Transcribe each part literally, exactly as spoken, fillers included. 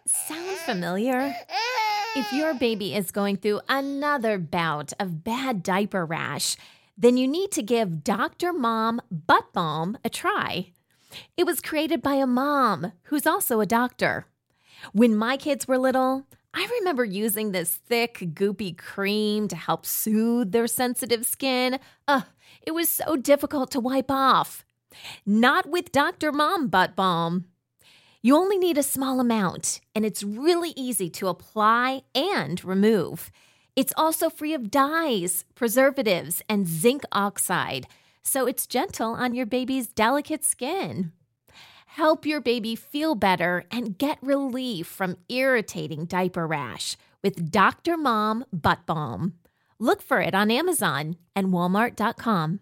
Sound familiar? If your baby is going through another bout of bad diaper rash, then you need to give Doctor Mom Butt Balm a try. It was created by a mom who's also a doctor. When my kids were little, I remember using this thick, goopy cream to help soothe their sensitive skin. Ugh, it was so difficult to wipe off. Not with Doctor Mom Butt Balm. You only need a small amount, and it's really easy to apply and remove. It's also free of dyes, preservatives, and zinc oxide, so it's gentle on your baby's delicate skin. Help your baby feel better and get relief from irritating diaper rash with Doctor Mom Butt Balm. Look for it on Amazon and Walmart dot com.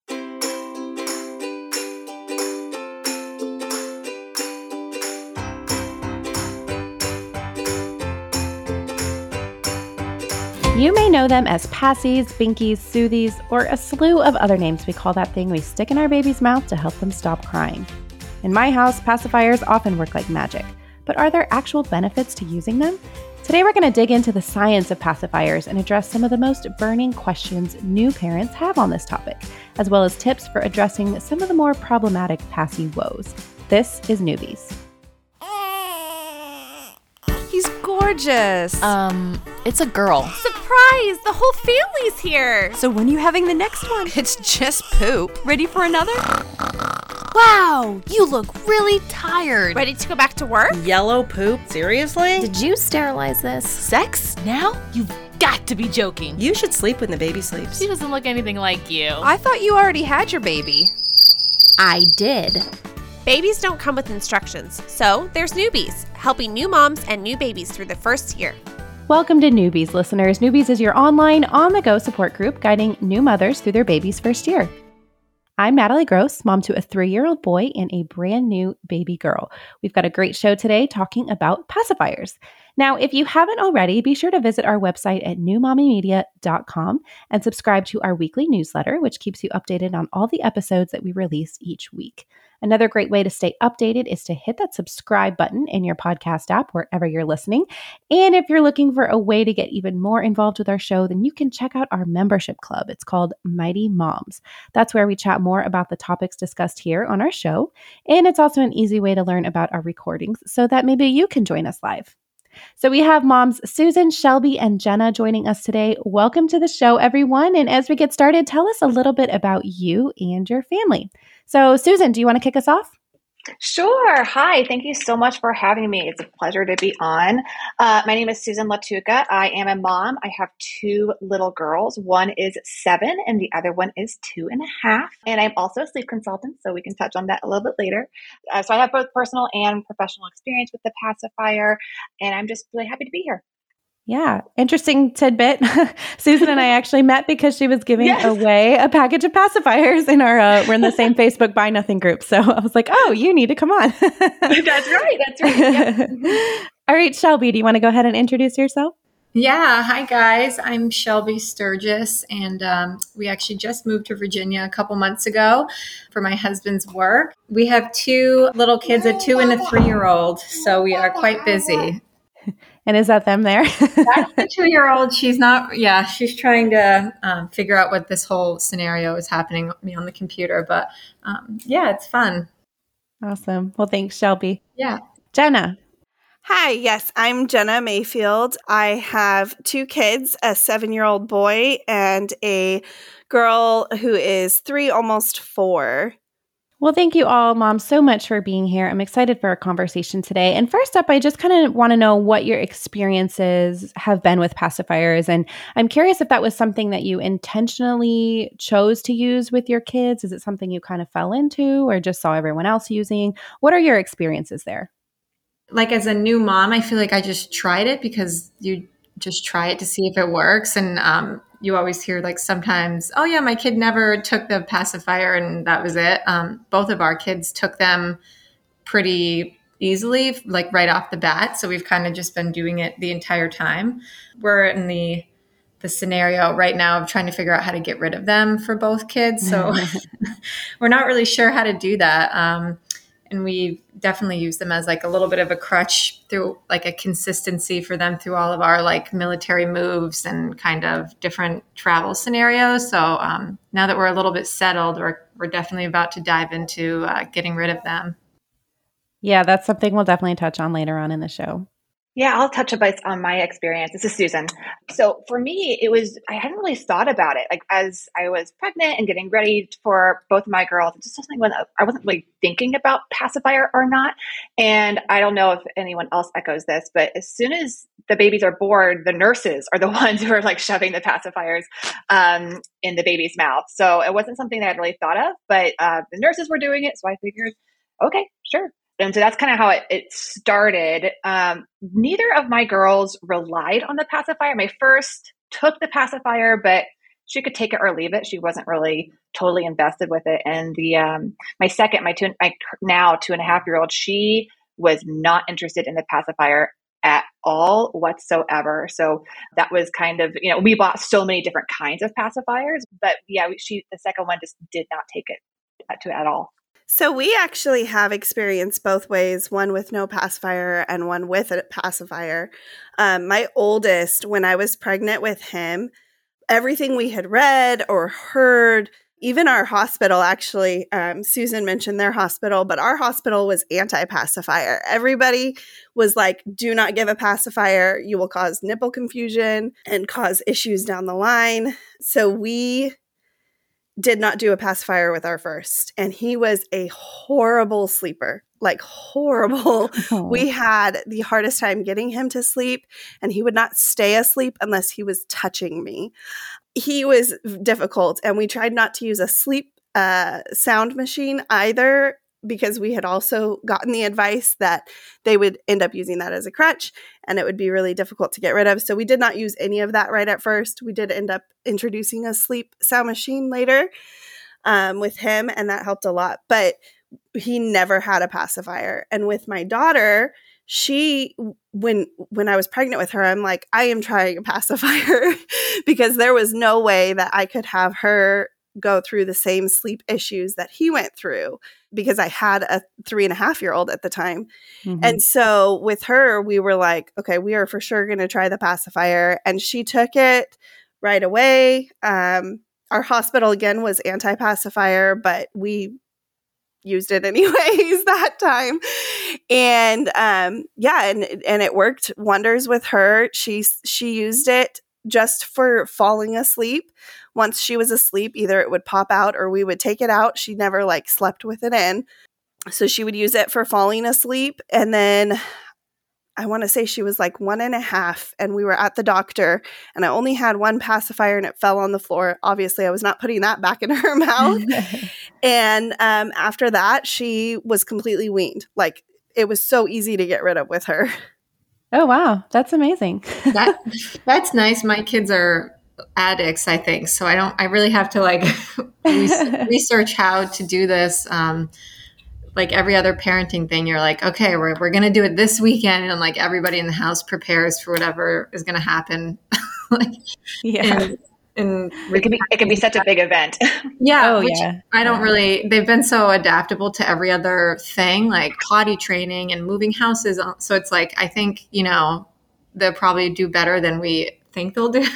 You may know them as passies, binkies, soothies, or a slew of other names we call that thing we stick in our baby's mouth to help them stop crying. In my house, pacifiers often work like magic, but are there actual benefits to using them? Today we're going to dig into the science of pacifiers and address some of the most burning questions new parents have on this topic, as well as tips for addressing some of the more problematic passy woes. This is Newbies. He's gorgeous. Um, it's a girl. Surprise! The whole family's here. So when are you having the next one? It's just poop. Ready for another? Wow, you look really tired. Ready to go back to work? Yellow poop? Seriously? Did you sterilize this? Sex? Now? You've got to be joking. You should sleep when the baby sleeps. She doesn't look anything like you. I thought you already had your baby. I did. Babies don't come with instructions, so there's Newbies, helping new moms and new babies through the first year. Welcome to Newbies, listeners. Newbies is your online, on-the-go support group guiding new mothers through their baby's first year. I'm Natalie Gross, mom to a three-year-old boy and a brand new baby girl. We've got a great show today talking about pacifiers. Now, if you haven't already, be sure to visit our website at new mommy media dot com and subscribe to our weekly newsletter, which keeps you updated on all the episodes that we release each week. Another great way to stay updated is to hit that subscribe button in your podcast app wherever you're listening. And if you're looking for a way to get even more involved with our show, then you can check out our membership club. It's called Mighty Moms. That's where we chat more about the topics discussed here on our show. And it's also an easy way to learn about our recordings so that maybe you can join us live. So we have moms Susan, Shelby, and Jenna joining us today. Welcome to the show, everyone. And as we get started, tell us a little bit about you and your family. So Susan, do you want to kick us off? Sure. Hi. Thank you so much for having me. It's a pleasure to be on. Uh, my name is Susan Latuca. I am a mom. I have two little girls. One is seven and the other one is two and a half. And I'm also a sleep consultant, so we can touch on that a little bit later. Uh, so I have both personal and professional experience with the pacifier, and I'm just really happy to be here. Yeah, interesting tidbit. Susan and I actually met because she was giving Yes. away a package of pacifiers in our, uh, we're in the same Facebook Buy Nothing group. So I was like, oh, you need to come on. That's right. That's right. Yep. All right, Shelby, do you want to go ahead and introduce yourself? Yeah. Hi, guys. I'm Shelby Sturgis, and um, we actually just moved to Virginia a couple months ago for my husband's work. We have two little kids, a two and a three-year-old, so we are quite busy. And is that them there? That's the two-year-old. She's not, yeah, she's trying to um, figure out what this whole scenario is happening with me on the computer. But um, yeah, it's fun. Awesome. Well, thanks, Shelby. Yeah. Jenna. Hi, yes, I'm Jenna Mayfield. I have two kids, a seven-year-old boy and a girl who is three, almost four. Well, thank you all, Mom, so much for being here. I'm excited for our conversation today. And first up, I just kind of want to know what your experiences have been with pacifiers. And I'm curious if that was something that you intentionally chose to use with your kids. Is it something you kind of fell into or just saw everyone else using? What are your experiences there? Like as a new mom, I feel like I just tried it because you just try it to see if it works. And um, you always hear like sometimes, oh yeah, my kid never took the pacifier and that was it. Um, both of our kids took them pretty easily, like right off the bat. So we've kind of just been doing it the entire time. We're in the the scenario right now of trying to figure out how to get rid of them for both kids. So we're not really sure how to do that. Um, and we definitely use them as like a little bit of a crutch through like a consistency for them through all of our like military moves and kind of different travel scenarios. So um, now that we're a little bit settled, we're, we're definitely about to dive into uh, getting rid of them. Yeah, that's something we'll definitely touch on later on in the show. Yeah, I'll touch a bit on my experience. This is Susan. So for me, it was, I hadn't really thought about it. Like as I was pregnant and getting ready for both of my girls, it just something when I wasn't really thinking about pacifier or not. And I don't know if anyone else echoes this, but as soon as the babies are born, the nurses are the ones who are like shoving the pacifiers um, in the baby's mouth. So it wasn't something that I'd really thought of, but uh, the nurses were doing it. So I figured, okay, sure. And so that's kind of how it, it started. Um, neither of my girls relied on the pacifier. My first took the pacifier, but she could take it or leave it. She wasn't really totally invested with it. And the um, my second, my two, my now two and a half year old, she was not interested in the pacifier at all whatsoever. So that was kind of, you know, we bought so many different kinds of pacifiers, but yeah, we, she the second one just did not take it to it at all. So we actually have experienced both ways, one with no pacifier and one with a pacifier. Um, my oldest, when I was pregnant with him, everything we had read or heard, even our hospital, actually, um, Susan mentioned their hospital, but our hospital was anti-pacifier. Everybody was like, do not give a pacifier. You will cause nipple confusion and cause issues down the line. So we did not do a pacifier with our first. And he was a horrible sleeper, like horrible. Oh. We had the hardest time getting him to sleep, and he would not stay asleep unless he was touching me. He was difficult, and we tried not to use a sleep uh, sound machine either, because we had also gotten the advice that they would end up using that as a crutch and it would be really difficult to get rid of. So we did not use any of that right at first. We did end up introducing a sleep sound machine later um, with him, and that helped a lot. But he never had a pacifier. And with my daughter, she, when when I was pregnant with her, I'm like, I am trying a pacifier because there was no way that I could have her go through the same sleep issues that he went through, because I had a three and a half year old at the time. Mm-hmm. And so with her, we were like, okay, we are for sure going to try the pacifier. And she took it right away. Um, our hospital again was anti-pacifier, but we used it anyways that time. And um, yeah, and, and it worked wonders with her. She, she used it just for falling asleep. Once she was asleep, either it would pop out or we would take it out. She never like slept with it in. So she would use it for falling asleep. And then I want to say she was like one and a half and we were at the doctor and I only had one pacifier and it fell on the floor. Obviously, I was not putting that back in her mouth. And um, after that, she was completely weaned. Like it was so easy to get rid of with her. Oh, wow. That's amazing. that That's nice. My kids are addicts, I think. So I don't, I really have to like research how to do this. Um, like every other parenting thing, you're like, okay, we're, we're going to do it this weekend. And like everybody in the house prepares for whatever is going to happen. like, yeah. And, and it can be, it can be such a big event. Yeah. Oh, which yeah. I don't yeah. really, they've been so adaptable to every other thing, like potty training and moving houses. So it's like, I think, you know, they'll probably do better than we think they'll do.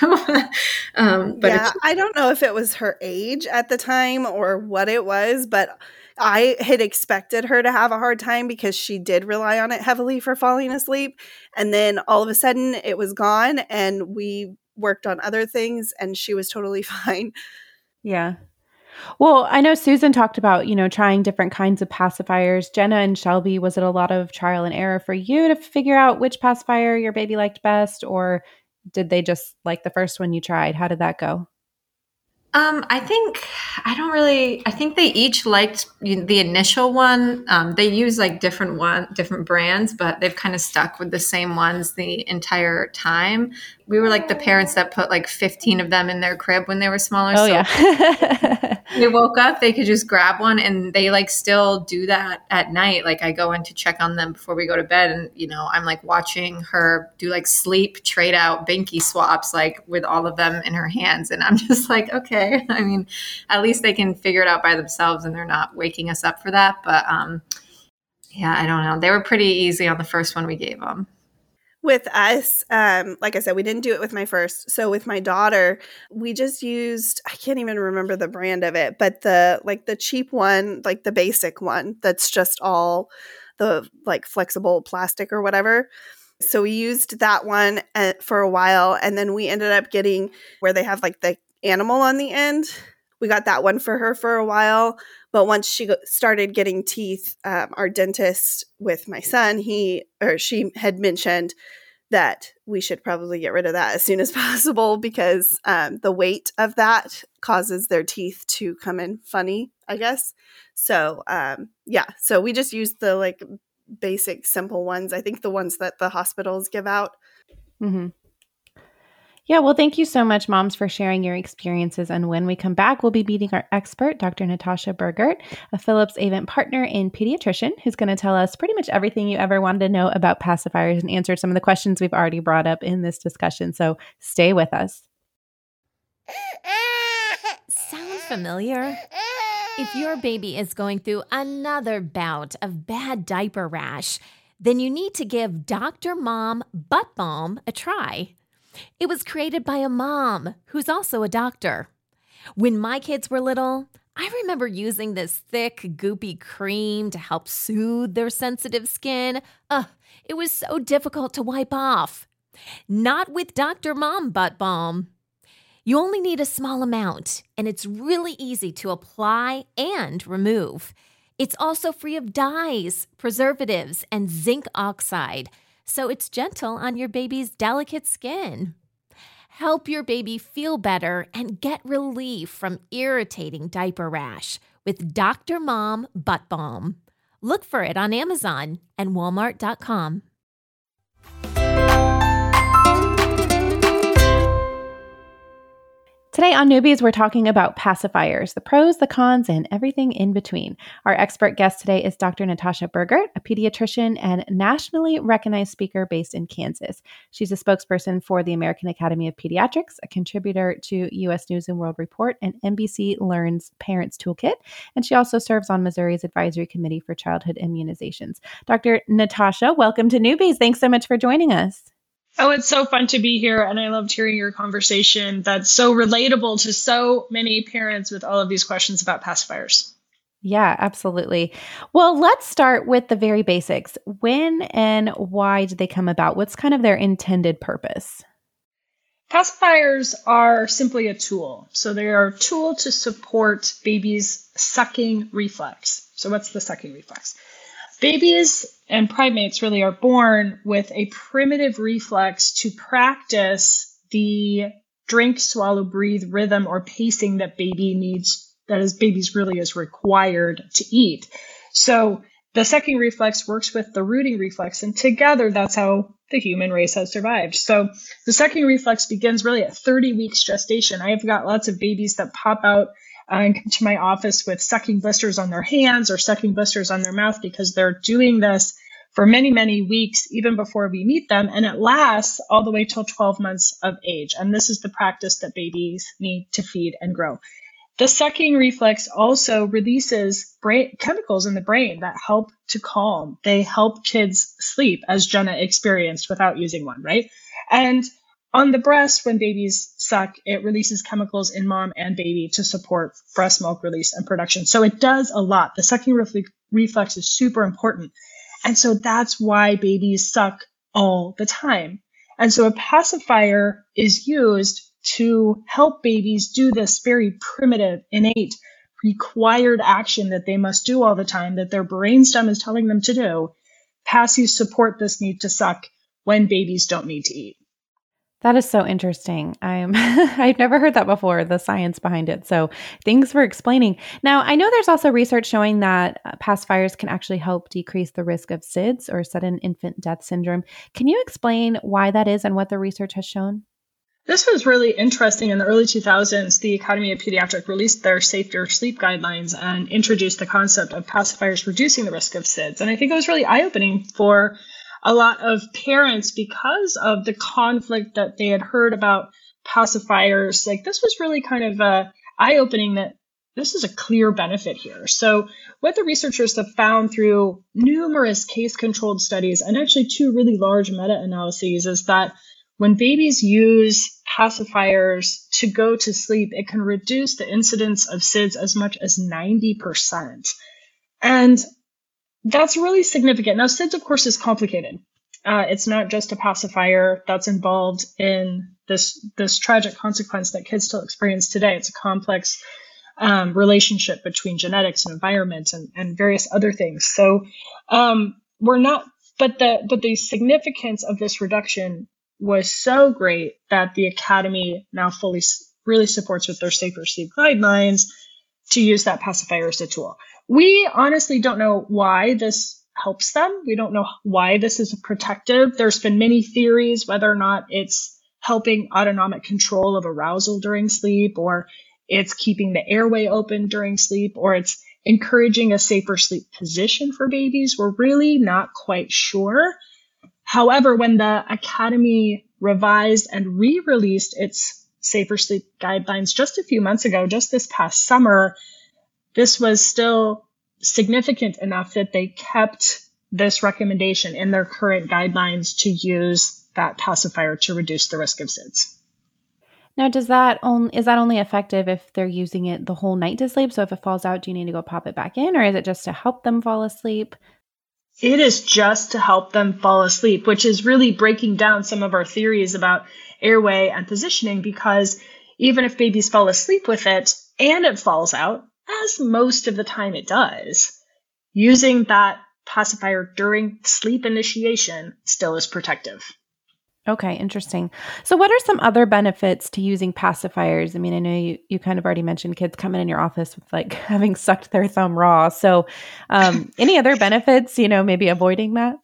um, but yeah, I don't know if it was her age at the time or what it was, but I had expected her to have a hard time because she did rely on it heavily for falling asleep. And then all of a sudden it was gone and we worked on other things and she was totally fine. Yeah. Well, I know Susan talked about, you know, trying different kinds of pacifiers. Jenna and Shelby, was it a lot of trial and error for you to figure out which pacifier your baby liked best, or did they just like the first one you tried? How did that go? Um, I think, I don't really, I think they each liked the initial one. Um, they use like different one, different brands, but they've kind of stuck with the same ones the entire time. We were like the parents that put like fifteen of them in their crib when they were smaller. Oh, so yeah. they woke up, they could just grab one, and they like still do that at night. Like I go in to check on them before we go to bed, and you know, I'm like watching her do like sleep trade out binky swaps, like with all of them in her hands. And I'm just like, okay, I mean, at least they can figure it out by themselves and they're not waking us up for that. But um, Yeah, I don't know. They were pretty easy on the first one we gave them. With us, um, like I said, we didn't do it with my first. So with my daughter, we just used, I can't even remember the brand of it, but the like the cheap one, like the basic one that's just all the like flexible plastic or whatever. So we used that one at, for a while. And then we ended up getting where they have like the animal on the end. We got that one for her for a while. But once she go- started getting teeth, um, our dentist with my son, he or she had mentioned that we should probably get rid of that as soon as possible because um, the weight of that causes their teeth to come in funny, I guess. So um, yeah, so we just used the like basic, simple ones. I think the ones that the hospitals give out. Mm-hmm. Yeah, well, thank you so much, moms, for sharing your experiences. And when we come back, we'll be meeting our expert, Doctor Natasha Burgert, a Philips Avent partner and pediatrician, who's going to tell us pretty much everything you ever wanted to know about pacifiers and answer some of the questions we've already brought up in this discussion. So stay with us. Sound familiar? If your baby is going through another bout of bad diaper rash, then you need to give Doctor Mom Butt Balm a try. It was created by a mom who's also a doctor. When my kids were little, I remember using this thick, goopy cream to help soothe their sensitive skin. Ugh, it was so difficult to wipe off. Not with Doctor Mom Butt Balm. You only need a small amount, and it's really easy to apply and remove. It's also free of dyes, preservatives, and zinc oxide, so it's gentle on your baby's delicate skin. Help your baby feel better and get relief from irritating diaper rash with Doctor Mom Butt Balm. Look for it on Amazon and Walmart dot com. Today on Newbies, we're talking about pacifiers, the pros, the cons, and everything in between. Our expert guest today is Doctor Natasha Burgert, a pediatrician and nationally recognized speaker based in Kansas. She's a spokesperson for the American Academy of Pediatrics, a contributor to U S News and World Report and N B C Learns Parents Toolkit, and she also serves on Missouri's Advisory Committee for Childhood Immunizations. Doctor Natasha, welcome to Newbies. Thanks so much for joining us. Oh, it's so fun to be here. And I loved hearing your conversation. That's so relatable to so many parents with all of these questions about pacifiers. Yeah, absolutely. Well, let's start with the very basics. When and why did they come about? What's kind of their intended purpose? Pacifiers are simply a tool. So they are a tool to support babies' sucking reflex. So what's the sucking reflex? Babies and primates really are born with a primitive reflex to practice the drink, swallow, breathe rhythm or pacing that baby needs, that is babies really is required to eat. So the sucking reflex works with the rooting reflex, and together that's how the human race has survived. So the sucking reflex begins really at thirty weeks gestation. I've got lots of babies that pop out Uh, and come to my office with sucking blisters on their hands or sucking blisters on their mouth because they're doing this for many, many weeks, even before we meet them. And it lasts all the way till twelve months of age. And this is the practice that babies need to feed and grow. The sucking reflex also releases brain chemicals in the brain that help to calm. They help kids sleep, as Jenna experienced without using one, right? And on the breast, when babies suck, it releases chemicals in mom and baby to support breast milk release and production. So it does a lot. The sucking refle- reflex is super important. And so that's why babies suck all the time. And so a pacifier is used to help babies do this very primitive, innate, required action that they must do all the time, that their brainstem is telling them to do. Passies support this need to suck when babies don't need to eat. That is so interesting. I'm I've never heard that before, the science behind it. So thanks for explaining. Now, I know there's also research showing that uh, pacifiers can actually help decrease the risk of S I D S or sudden infant death syndrome. Can you explain why that is and what the research has shown? This was really interesting. In the early two thousands, the Academy of Pediatrics released their Safer Sleep Guidelines and introduced the concept of pacifiers reducing the risk of S I D S. And I think it was really eye-opening for a lot of parents because of the conflict that they had heard about pacifiers. Like, this was really kind of uh, eye-opening that this is a clear benefit here. So what the researchers have found through numerous case-controlled studies and actually two really large meta-analyses is that when babies use pacifiers to go to sleep, it can reduce the incidence of S I D S as much as ninety percent. And that's really significant. Now, S I D S, of course, is complicated. Uh, it's not just a pacifier that's involved in this, this tragic consequence that kids still experience today. It's a complex um, relationship between genetics and environment and, and various other things. So um, we're not, but the but the significance of this reduction was so great that the Academy now fully really supports with their safer sleep guidelines to use that pacifier as a tool. We honestly don't know why this helps them. We don't know why this is protective. There's been many theories whether or not it's helping autonomic control of arousal during sleep, or it's keeping the airway open during sleep, or it's encouraging a safer sleep position for babies. We're really not quite sure. However, when the Academy revised and re-released its safer sleep guidelines just a few months ago, just this past summer, this was still significant enough that they kept this recommendation in their current guidelines to use that pacifier to reduce the risk of S I D S. Now, does that on, is that only effective if they're using it the whole night to sleep? So if it falls out, do you need to go pop it back in, or is it just to help them fall asleep? It is just to help them fall asleep, which is really breaking down some of our theories about airway and positioning, because even if babies fall asleep with it and it falls out, as most of the time it does, using that pacifier during sleep initiation still is protective. Okay, interesting. So what are some other benefits to using pacifiers? I mean, I know you, you kind of already mentioned kids coming in your office with like having sucked their thumb raw. So um, any other benefits, you know, maybe avoiding that?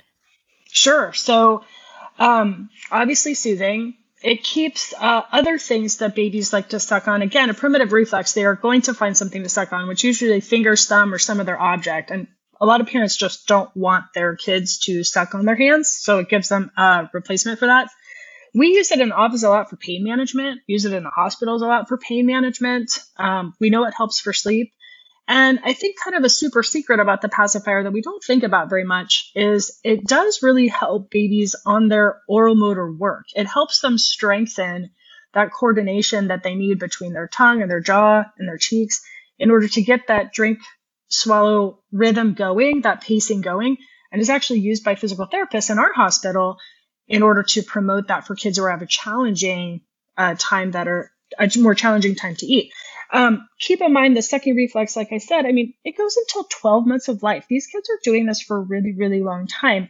Sure. So um, obviously soothing. It keeps uh, other things that babies like to suck on. Again, a primitive reflex, they are going to find something to suck on, which usually fingers, thumb, or some other object. And a lot of parents just don't want their kids to suck on their hands, so it gives them a replacement for that. We use it in the office a lot for pain management, use it in the hospitals a lot for pain management. Um, we know it helps for sleep. And I think kind of a super secret about the pacifier that we don't think about very much is it does really help babies on their oral motor work. It helps them strengthen that coordination that they need between their tongue and their jaw and their cheeks in order to get that drink swallow rhythm going, that pacing going, and is actually used by physical therapists in our hospital in order to promote that for kids who have a challenging uh, time that are a more challenging time to eat. Um, keep in mind the sucking reflex, like I said, I mean, it goes until twelve months of life. These kids are doing this for a really, really long time.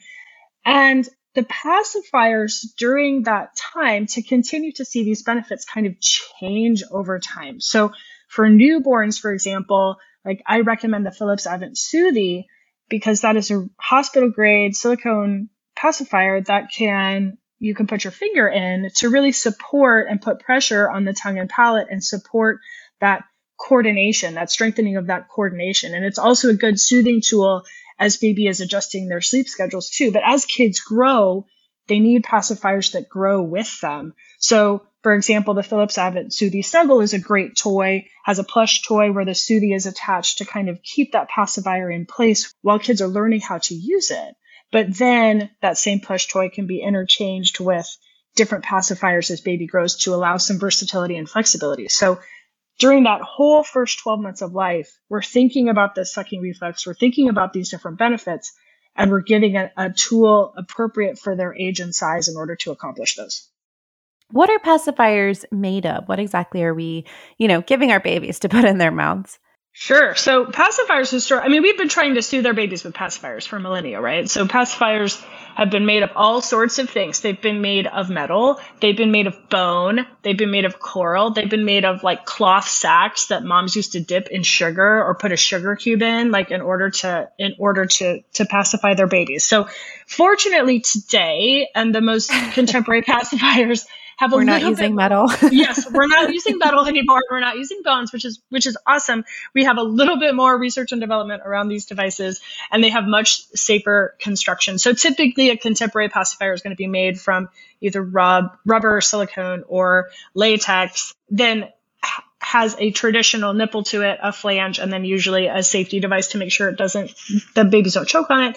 And the pacifiers during that time to continue to see these benefits kind of change over time. So for newborns, for example, like I recommend the Philips Avent Soothie because that is a hospital grade silicone pacifier that can, you can put your finger in to really support and put pressure on the tongue and palate and support that coordination, that strengthening of that coordination. And it's also a good soothing tool as baby is adjusting their sleep schedules too. But as kids grow, they need pacifiers that grow with them. So for example, the Philips Avent Soothie Snuggle is a great toy, has a plush toy where the Soothie is attached to kind of keep that pacifier in place while kids are learning how to use it. But then that same plush toy can be interchanged with different pacifiers as baby grows to allow some versatility and flexibility. So during that whole first twelve months of life, we're thinking about the sucking reflex, we're thinking about these different benefits, and we're giving a, a tool appropriate for their age and size in order to accomplish those. What are pacifiers made of? What exactly are we, you know, giving our babies to put in their mouths? Sure. So pacifiers, histor- I mean, we've been trying to soothe our babies with pacifiers for millennia, right? So pacifiers have been made of all sorts of things. They've been made of metal. They've been made of bone. They've been made of coral. They've been made of like cloth sacks that moms used to dip in sugar or put a sugar cube in, like in order to, in order to, to pacify their babies. So fortunately today, and the most contemporary pacifiers have a we're not little using bit, metal. Yes, we're not using metal anymore. We're not using bones, which is which is awesome. We have a little bit more research and development around these devices, and they have much safer construction. So typically, a contemporary pacifier is going to be made from either rub, rubber, silicone, or latex. Then has a traditional nipple to it, a flange, and then usually a safety device to make sure it doesn't, the babies don't choke on it.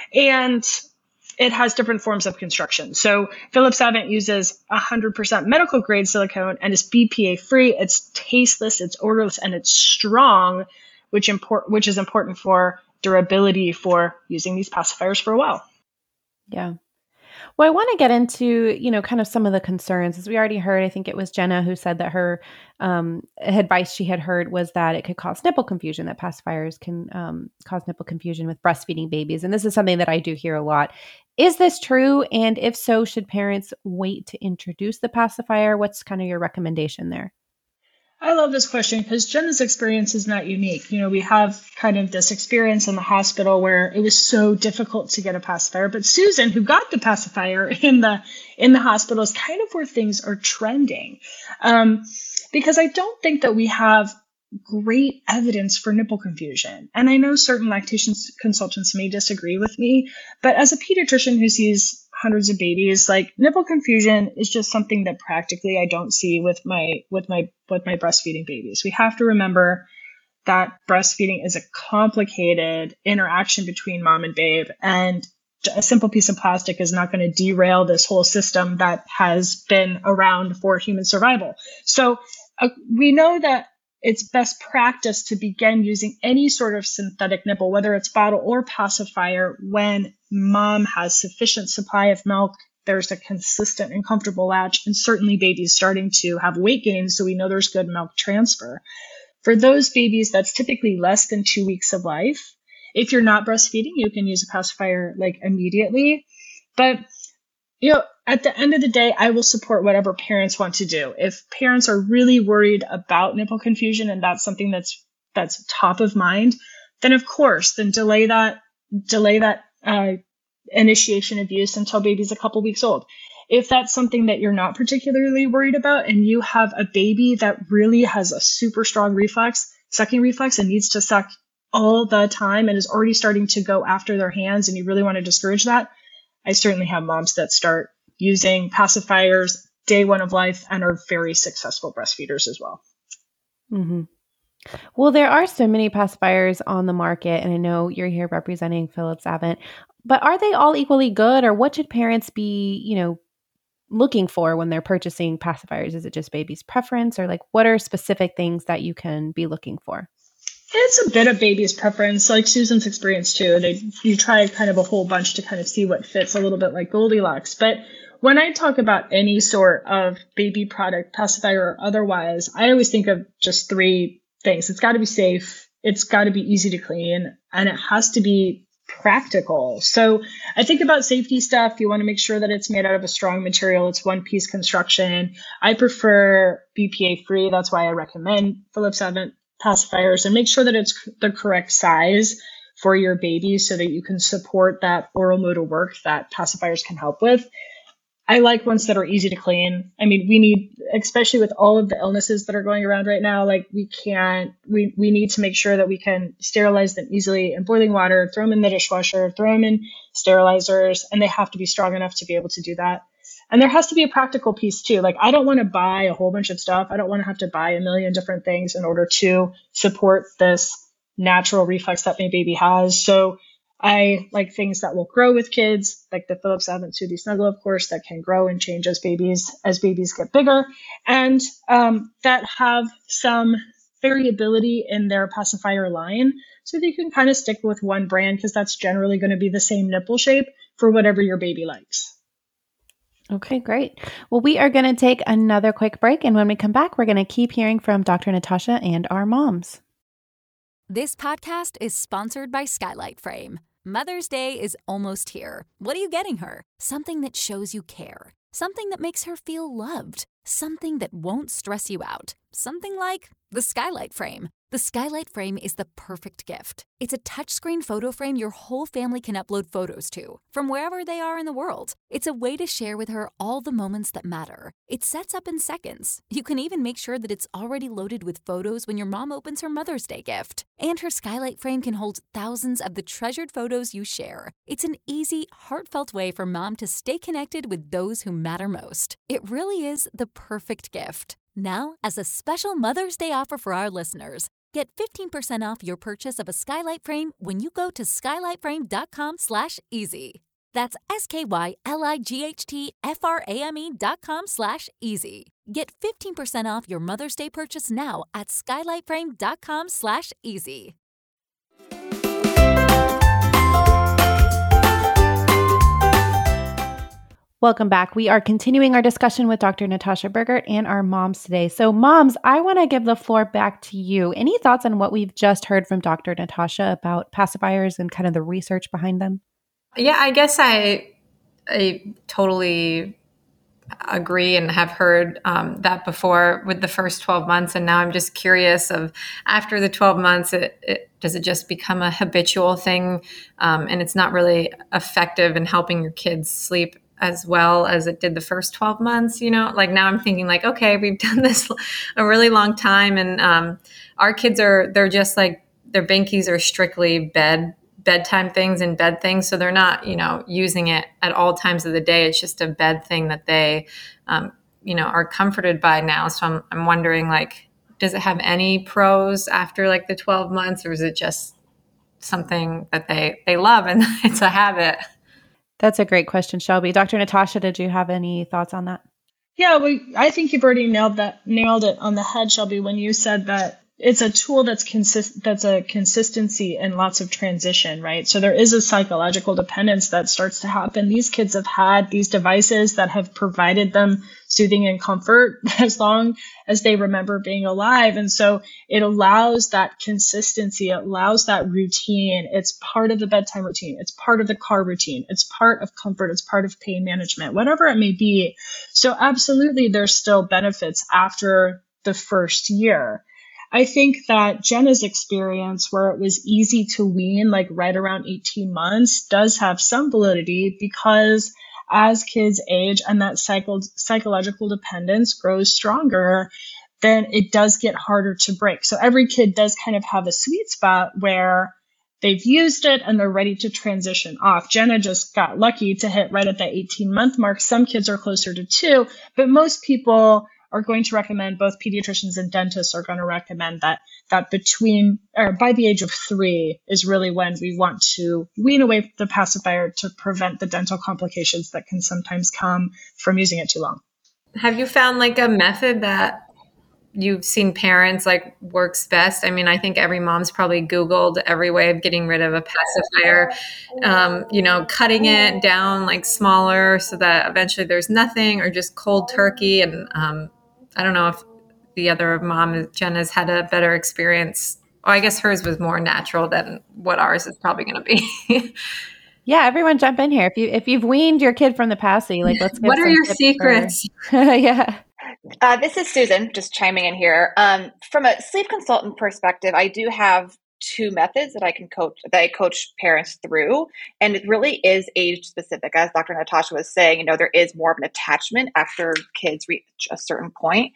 And it has different forms of construction. So Philips Avent uses one hundred percent medical grade silicone and is B P A free. It's tasteless, it's odorless, and it's strong, which import, which is important for durability for using these pacifiers for a while. Yeah. Well, I want to get into, you know, kind of some of the concerns. As we already heard, I think it was Jenna who said that her um, advice she had heard was that it could cause nipple confusion, that pacifiers can um, cause nipple confusion with breastfeeding babies. And this is something that I do hear a lot. Is this true? And if so, should parents wait to introduce the pacifier? What's kind of your recommendation there? I love this question because Jenna's experience is not unique. You know, we have kind of this experience in the hospital where it was so difficult to get a pacifier, but Susan, who got the pacifier in the in the hospital, is kind of where things are trending. Um, because I don't think that we have great evidence for nipple confusion. And I know certain lactation consultants may disagree with me, but as a pediatrician who sees hundreds of babies, like nipple confusion is just something that practically I don't see with my with my with my breastfeeding babies. We have to remember that breastfeeding is a complicated interaction between mom and babe, and a simple piece of plastic is not going to derail this whole system that has been around for human survival. So uh, we know that it's best practice to begin using any sort of synthetic nipple, whether it's bottle or pacifier, when mom has sufficient supply of milk, there's a consistent and comfortable latch, and certainly babies starting to have weight gain, so we know there's good milk transfer. For those babies, that's typically less than two weeks of life. If you're not breastfeeding, you can use a pacifier like immediately. But you know, at the end of the day, I will support whatever parents want to do. If parents are really worried about nipple confusion and that's something that's that's top of mind, then of course, then delay that delay that uh, initiation of use until baby's a couple weeks old. If that's something that you're not particularly worried about and you have a baby that really has a super strong reflex, sucking reflex, and needs to suck all the time and is already starting to go after their hands, and you really want to discourage that, I certainly have moms that start using pacifiers day one of life and are very successful breastfeeders as well. Mm-hmm. Well, there are so many pacifiers on the market, and I know you're here representing Philips Avent, but are they all equally good, or what should parents be, you know, looking for when they're purchasing pacifiers? Is it just baby's preference, or like what are specific things that you can be looking for? It's a bit of baby's preference, like Susan's experience too. They you try kind of a whole bunch to kind of see what fits, a little bit like Goldilocks. But when I talk about any sort of baby product, pacifier or otherwise, I always think of just three things. It's got to be safe, it's got to be easy to clean, and it has to be practical. So I think about safety stuff. You want to make sure that it's made out of a strong material. It's one piece construction. I prefer B P A free. That's why I recommend Philips Avent pacifiers, and make sure that it's the correct size for your baby so that you can support that oral motor work that pacifiers can help with. I like ones that are easy to clean. I mean, we need, especially with all of the illnesses that are going around right now, like we can't, we, we need to make sure that we can sterilize them easily in boiling water, throw them in the dishwasher, throw them in sterilizers, and they have to be strong enough to be able to do that. And there has to be a practical piece too. Like, I don't want to buy a whole bunch of stuff. I don't want to have to buy a million different things in order to support this natural reflex that my baby has. So I like things that will grow with kids, like the Philips Avent Soothie Snuggle, of course, that can grow and change as babies as babies get bigger, and um, that have some variability in their pacifier line, so that you can kind of stick with one brand, because that's generally going to be the same nipple shape for whatever your baby likes. Okay, great. Well, we are going to take another quick break, and when we come back, we're going to keep hearing from Doctor Natasha and our moms. This podcast is sponsored by Skylight Frame. Mother's Day is almost here. What are you getting her? Something that shows you care. Something that makes her feel loved. Something that won't stress you out. Something like the Skylight Frame. The Skylight Frame is the perfect gift. It's a touchscreen photo frame your whole family can upload photos to, from wherever they are in the world. It's a way to share with her all the moments that matter. It sets up in seconds. You can even make sure that it's already loaded with photos when your mom opens her Mother's Day gift. And her Skylight Frame can hold thousands of the treasured photos you share. It's an easy, heartfelt way for mom to stay connected with those who matter most. It really is the perfect gift. Now, as a special Mother's Day offer for our listeners, get fifteen percent off your purchase of a skylight frame when you go to skylightframe.com slash easy. That's S-K-Y-L-I-G-H-T-F-R-A-M-E dot com slash easy. Get fifteen percent off your Mother's Day purchase now at skylightframe.com slash easy. Welcome back. We are continuing our discussion with Doctor Natasha Burgert and our moms today. So moms, I want to give the floor back to you. Any thoughts on what we've just heard from Doctor Natasha about pacifiers and kind of the research behind them? Yeah, I guess I I totally agree and have heard um, that before with the first twelve months. And now I'm just curious of after the twelve months, it, it, does it just become a habitual thing um, and it's not really effective in helping your kids sleep as well as it did the first twelve months, you know, like now I'm thinking like, okay, we've done this a really long time. And um, our kids are, they're just like, their binkies are strictly bed, bedtime things and bed things. So they're not, you know, using it at all times of the day. It's just a bed thing that they, um, you know, are comforted by now. So I'm, I'm wondering like, does it have any pros after like the twelve months or is it just something that they, they love and it's a habit? That's a great question, Shelby. Doctor Natasha, did you have any thoughts on that? Yeah, we, I think you've already nailed that, nailed it on the head, Shelby, when you said that it's a tool that's consist that's a consistency and lots of transition, right? So there is a psychological dependence that starts to happen. These kids have had these devices that have provided them soothing and comfort as long as they remember being alive. And so it allows that consistency, it allows that routine. It's part of the bedtime routine. It's part of the car routine. It's part of comfort. It's part of pain management, whatever it may be. So absolutely, there's still benefits after the first year. I think that Jenna's experience where it was easy to wean, like right around eighteen months, does have some validity because as kids age and that psycho- psychological dependence grows stronger, then it does get harder to break. So every kid does kind of have a sweet spot where they've used it and they're ready to transition off. Jenna just got lucky to hit right at that eighteen month mark. Some kids are closer to two, but most people are going to recommend, both pediatricians and dentists are going to recommend that that between or by the age of three is really when we want to wean away the pacifier to prevent the dental complications that can sometimes come from using it too long. Have you found like a method that you've seen parents like works best? I mean, I think every mom's probably Googled every way of getting rid of a pacifier, um, you know, cutting it down like smaller so that eventually there's nothing, or just cold turkey. And um, I don't know if the other mom, Jenna's, had a better experience. Oh, I guess hers was more natural than what ours is probably going to be. Yeah, everyone jump in here. If you if you've weaned your kid from the passy, like let's. Get what are your secrets? For, yeah. Uh, this is Susan, just chiming in here. Um, from a sleep consultant perspective, I do have two methods that I can coach that I coach parents through, and it really is age specific. As Doctor Natasha was saying, you know, there is more of an attachment after kids reach a certain point.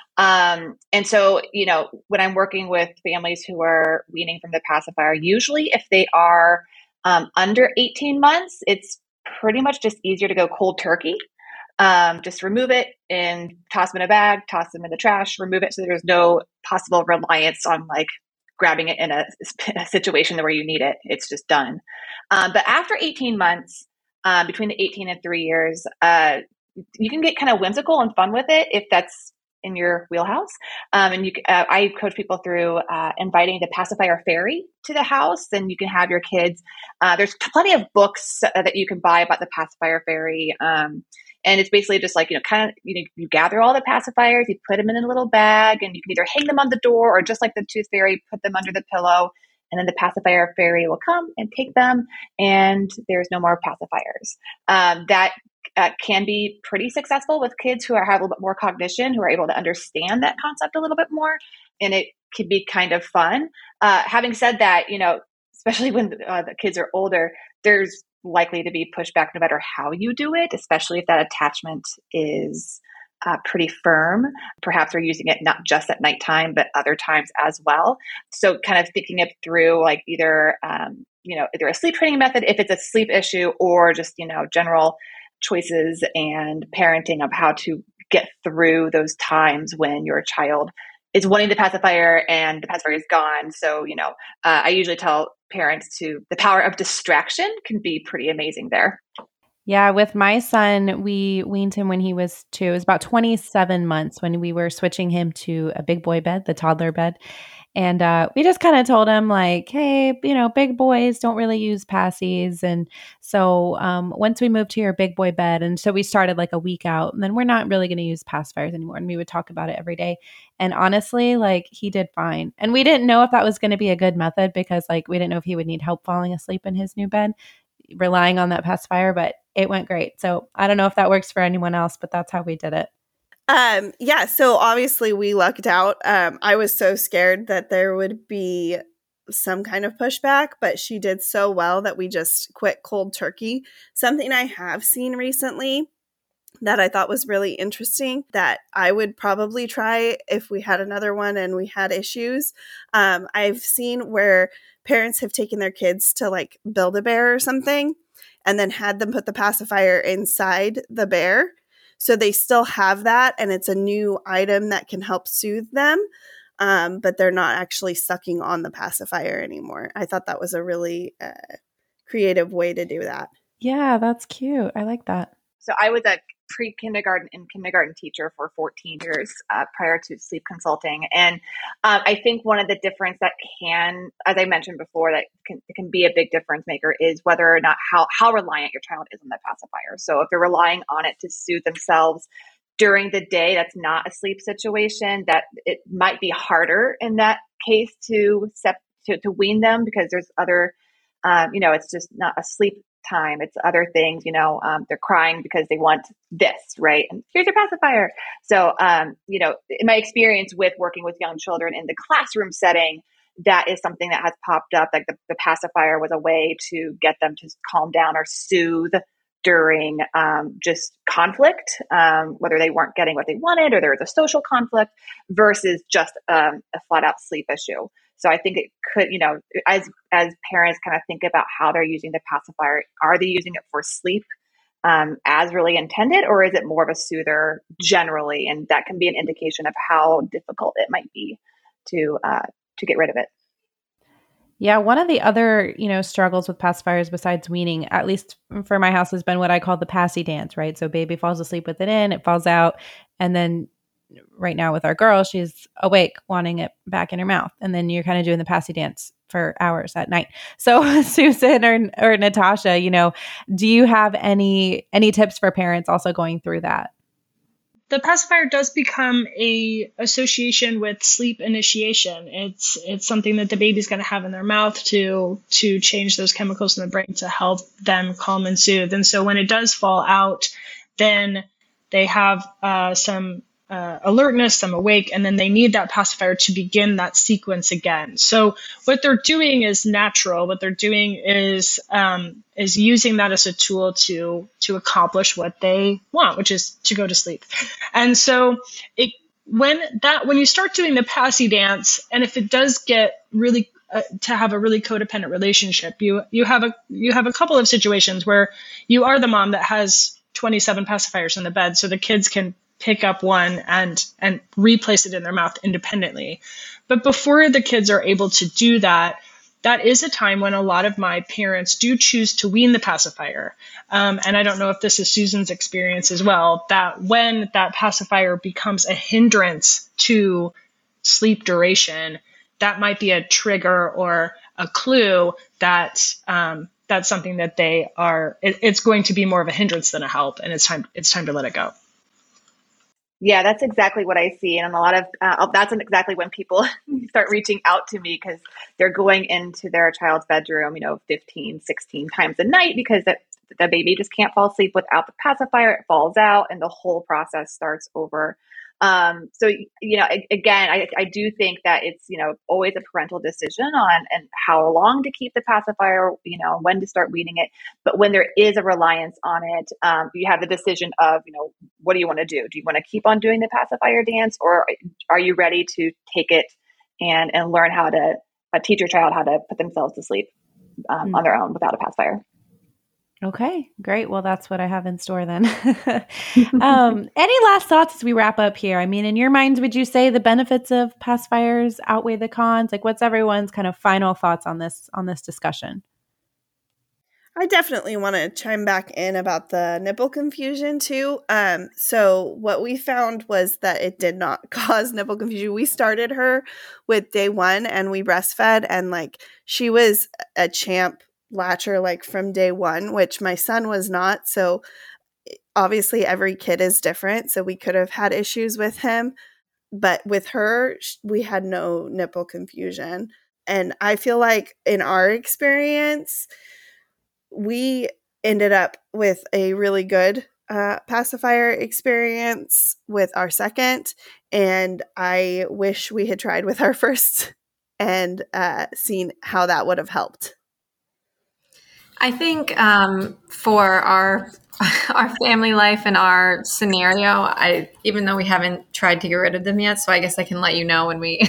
Um, and so, you know, when I'm working with families who are weaning from the pacifier, usually if they are um, under eighteen months, it's pretty much just easier to go cold turkey. Um, just remove it and toss them in a bag, toss them in the trash, remove it so there's no possible reliance on like grabbing it in a, a situation where you need it. It's just done. Um, but after eighteen months, um, between the eighteen and three years, uh, you can get kind of whimsical and fun with it if that's in your wheelhouse. Um, and you, uh, I coach people through uh, inviting the pacifier fairy to the house, and you can have your kids. Uh, there's plenty of books that you can buy about the pacifier fairy. Um, And it's basically just like, you know, kind of, you know, you gather all the pacifiers, you put them in a little bag, and you can either hang them on the door or just like the tooth fairy, put them under the pillow, and then the pacifier fairy will come and take them, and there's no more pacifiers. Um, that uh, can be pretty successful with kids who are, have a little bit more cognition, who are able to understand that concept a little bit more, and it can be kind of fun. Uh, having said that, you know, especially when uh, the kids are older, there's likely to be pushback no matter how you do it, especially if that attachment is uh, pretty firm. Perhaps we're using it not just at nighttime, but other times as well. So kind of thinking it through, like either, um, you know, either a sleep training method, if it's a sleep issue, or just, you know, general choices and parenting of how to get through those times when your child is wanting the pacifier and the pacifier is gone. So, you know, uh, I usually tell parents to the power of distraction can be pretty amazing there. Yeah, with my son, we weaned him when he was two. It was about twenty-seven months when we were switching him to a big boy bed, the toddler bed. And uh, we just kind of told him like, hey, you know, big boys don't really use passies. And so um, once we moved to your big boy bed, and so we started like a week out, and then we're not really going to use pacifiers anymore. And we would talk about it every day. And honestly, like he did fine. And we didn't know if that was going to be a good method because like we didn't know if he would need help falling asleep in his new bed, relying on that pacifier, but it went great. So I don't know if that works for anyone else, but that's how we did it. Um, yeah, so obviously we lucked out. Um, I was so scared that there would be some kind of pushback, but she did so well that we just quit cold turkey. Something I have seen recently that I thought was really interesting that I would probably try if we had another one and we had issues. Um, I've seen where parents have taken their kids to like Build-A-Bear or something and then had them put the pacifier inside the bear. So they still have that, and it's a new item that can help soothe them, um, but they're not actually sucking on the pacifier anymore. I thought that was a really uh, creative way to do that. Yeah, that's cute. I like that. So I was a pre-kindergarten and kindergarten teacher for fourteen years uh, prior to sleep consulting. And um, I think one of the difference that can, as I mentioned before, that can, can be a big difference maker is whether or not how, how reliant your child is on the pacifier. So if they're relying on it to soothe themselves during the day, that's not a sleep situation, that it might be harder in that case to, sep- to, to wean them because there's other, um, you know, it's just not a sleep time. It's other things, you know, um, they're crying because they want this, right? And here's your pacifier. So, um, you know, in my experience with working with young children in the classroom setting, that is something that has popped up. Like the, the pacifier was a way to get them to calm down or soothe during um, just conflict, um, whether they weren't getting what they wanted or there was a social conflict versus just um, a flat out sleep issue. So I think it could, you know, as as parents kind of think about how they're using the pacifier, are they using it for sleep um, as really intended, or is it more of a soother generally? And that can be an indication of how difficult it might be to uh, to get rid of it. Yeah, one of the other, you know, struggles with pacifiers besides weaning, at least for my house, has been what I call the passy dance, right? So baby falls asleep with it in, it falls out, and then right now with our girl, she's awake wanting it back in her mouth. And then you're kind of doing the passy dance for hours at night. So Susan or, or Natasha, you know, do you have any, any tips for parents also going through that? The pacifier does become a association with sleep initiation. It's, it's something that the baby's going to have in their mouth to, to change those chemicals in the brain to help them calm and soothe. And so when it does fall out, then they have uh, some Uh, alertness, some awake, and then they need that pacifier to begin that sequence again. So what they're doing is natural. What they're doing is um, is using that as a tool to to accomplish what they want, which is to go to sleep. And so it when that when you start doing the passy dance, and if it does get really uh, to have a really codependent relationship, you you have a you have a couple of situations where you are the mom that has twenty-seven pacifiers in the bed, so the kids can pick up one and and replace it in their mouth independently. But before the kids are able to do that, that is a time when a lot of my parents do choose to wean the pacifier. Um, and I don't know if this is Susan's experience as well, that when that pacifier becomes a hindrance to sleep duration, that might be a trigger or a clue that um, that's something that they are, it, it's going to be more of a hindrance than a help, and it's time it's time to let it go. Yeah, that's exactly what I see. And a lot of, uh, that's exactly when people start reaching out to me because they're going into their child's bedroom, you know, fifteen, sixteen times a night because the, the baby just can't fall asleep without the pacifier. It falls out and the whole process starts over. Um, so, you know, again, I, I do think that it's, you know, always a parental decision on and how long to keep the pacifier, you know, when to start weaning it. But when there is a reliance on it, um, you have the decision of, you know, what do you want to do? Do you want to keep on doing the pacifier dance, or are you ready to take it and, and learn how to uh, teach your child how to put themselves to sleep um, mm-hmm. on their own without a pacifier? Okay, great. Well, that's what I have in store then. um, any last thoughts as we wrap up here? I mean, in your minds, would you say the benefits of pacifiers outweigh the cons? Like, what's everyone's kind of final thoughts on this on this discussion? I definitely want to chime back in about the nipple confusion too. Um, so what we found was that it did not cause nipple confusion. We started her with day one and we breastfed, and like she was a champ latcher like from day one, which my son was not. So obviously every kid is different. So we could have had issues with him, but with her, we had no nipple confusion. And I feel like in our experience, we ended up with a really good uh, pacifier experience with our second, and I wish we had tried with our first and uh, seen how that would have helped. I think um, for our our family life and our scenario, I even though we haven't tried to get rid of them yet, so I guess I can let you know when we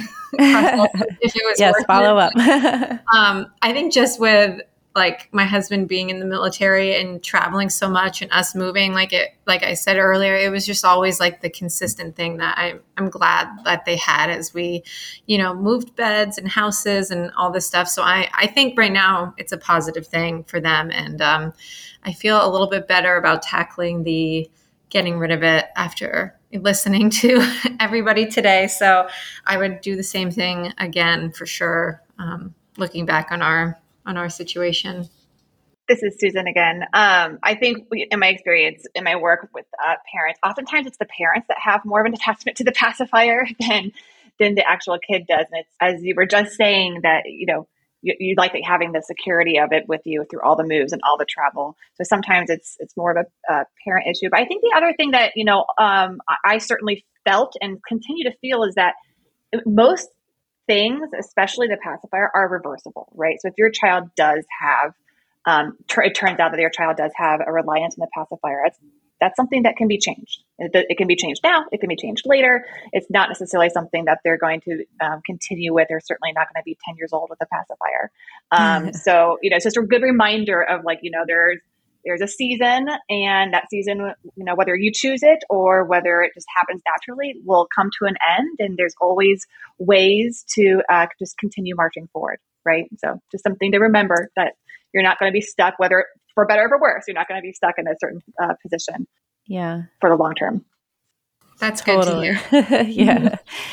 if it was yes, worth follow it. up. um, I think just with like my husband being in the military and traveling so much and us moving, like it, like I said earlier, it was just always like the consistent thing that I, I'm glad that they had as we, you know, moved beds and houses and all this stuff. So I, I think right now it's a positive thing for them. And um, I feel a little bit better about tackling the getting rid of it after listening to everybody today. So I would do the same thing again for sure. Um, looking back on our on our situation. This is Susan again. Um, I think we, in my experience, in my work with uh, parents, oftentimes it's the parents that have more of an attachment to the pacifier than than the actual kid does. And it's, as you were just saying, that you know you, you like having the security of it with you through all the moves and all the travel. So sometimes it's it's more of a, a parent issue. But I think the other thing that you know um, I, I certainly felt and continue to feel is that most things, especially the pacifier, are reversible, right? So if your child does have, um, tr- it turns out that your child does have a reliance on the pacifier, that's, that's something that can be changed. It, it can be changed now. It can be changed later. It's not necessarily something that they're going to um, continue with. They're certainly not going to be ten years old with a pacifier. Um, so, you know, it's just a good reminder of like, you know, there's, There's a season, and that season, you know, whether you choose it or whether it just happens naturally, will come to an end. And there's always ways to uh, just continue marching forward, right? So just something to remember, that you're not going to be stuck, whether for better or for worse, you're not going to be stuck in a certain uh, position yeah, for the long term. That's totally. good to hear. yeah.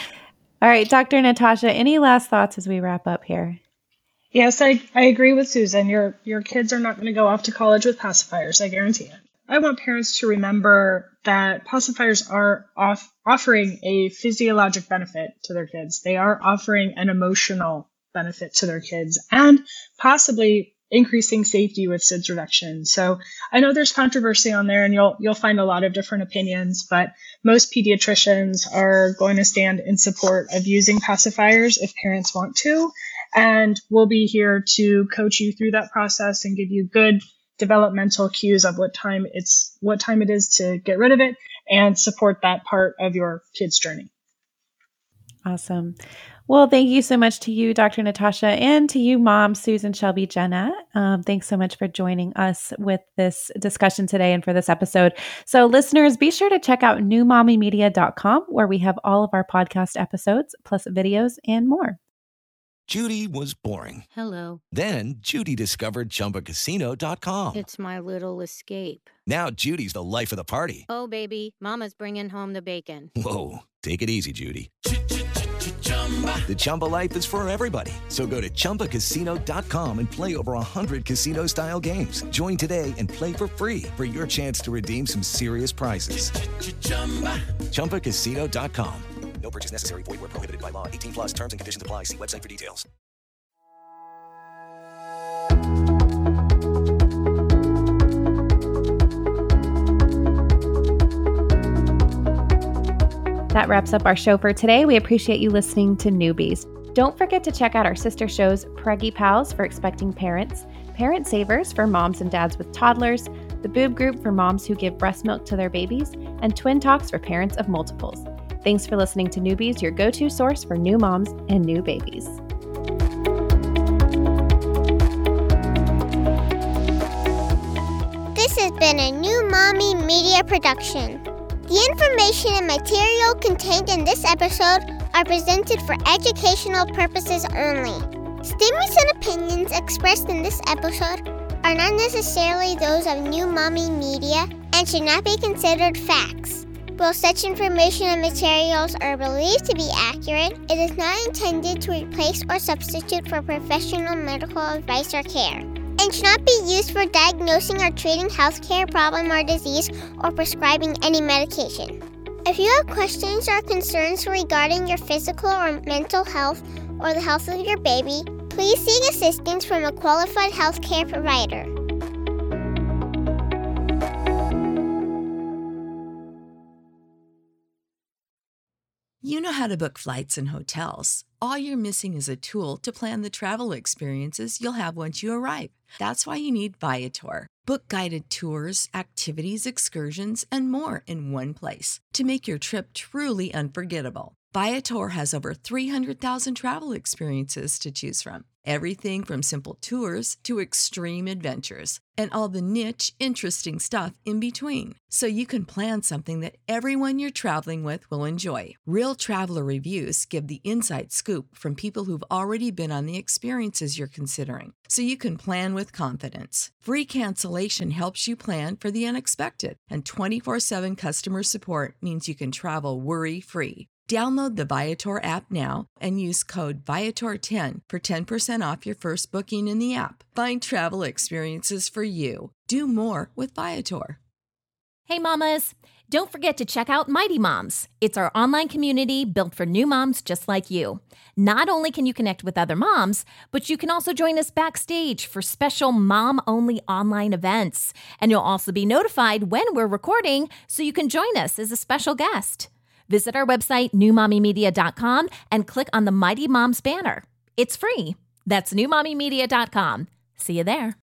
All right, Doctor Natasha, any last thoughts as we wrap up here? Yes, I, I agree with Susan. Your your kids are not going to go off to college with pacifiers, I guarantee it. I want parents to remember that pacifiers are off, offering a physiologic benefit to their kids. They are offering an emotional benefit to their kids and possibly increasing safety with S I D S reduction. So I know there's controversy on there, and you'll you'll find a lot of different opinions, but most pediatricians are going to stand in support of using pacifiers if parents want to. And we'll be here to coach you through that process and give you good developmental cues of what time it's what time it is to get rid of it and support that part of your kid's journey. Awesome. Well, thank you so much to you, Doctor Natasha, and to you, Mom Susan Shelby Jenna. Um, thanks so much for joining us with this discussion today and for this episode. So listeners, be sure to check out new mommy media dot com, where we have all of our podcast episodes, plus videos and more. Judy was boring. Hello. Then Judy discovered Chumba Casino dot com. It's my little escape. Now Judy's the life of the party. Oh, baby, mama's bringing home the bacon. Whoa, take it easy, Judy. The Chumba life is for everybody. So go to Chumba Casino dot com and play over one hundred casino-style games. Join today and play for free for your chance to redeem some serious prizes. Chumba Casino dot com. No purchase necessary. Void where prohibited by law. eighteen plus terms and conditions apply. See website for details. That wraps up our show for today. We appreciate you listening to Newbies. Don't forget to check out our sister shows, Preggy Pals for expecting parents, Parent Savers for moms and dads with toddlers, the Boob Group for moms who give breast milk to their babies, and Twin Talks for parents of multiples. Thanks for listening to Newbies, your go-to source for new moms and new babies. been a New Mommy Media production. The information and material contained in this episode are presented for educational purposes only. Statements and opinions expressed in this episode are not necessarily those of New Mommy Media and should not be considered facts. While such information and materials are believed to be accurate, it is not intended to replace or substitute for professional medical advice or care, and should not be used for diagnosing or treating healthcare problem or disease or prescribing any medication. If you have questions or concerns regarding your physical or mental health or the health of your baby, please seek assistance from a qualified healthcare provider. You know how to book flights and hotels. All you're missing is a tool to plan the travel experiences you'll have once you arrive. That's why you need Viator. Book guided tours, activities, excursions, and more in one place to make your trip truly unforgettable. Viator has over three hundred thousand travel experiences to choose from. Everything from simple tours to extreme adventures and all the niche, interesting stuff in between. So you can plan something that everyone you're traveling with will enjoy. Real traveler reviews give the inside scoop from people who've already been on the experiences you're considering. So you can plan with confidence. Free cancellation helps you plan for the unexpected. And twenty-four seven customer support means you can travel worry-free. Download the Viator app now and use code Viator ten for ten percent off your first booking in the app. Find travel experiences for you. Do more with Viator. Hey mamas, don't forget to check out Mighty Moms. It's our online community built for new moms just like you. Not only can you connect with other moms, but you can also join us backstage for special mom-only online events. And you'll also be notified when we're recording so you can join us as a special guest. Visit our website, new mommy media dot com, and click on the Mighty Moms banner. It's free. That's new mommy media dot com. See you there.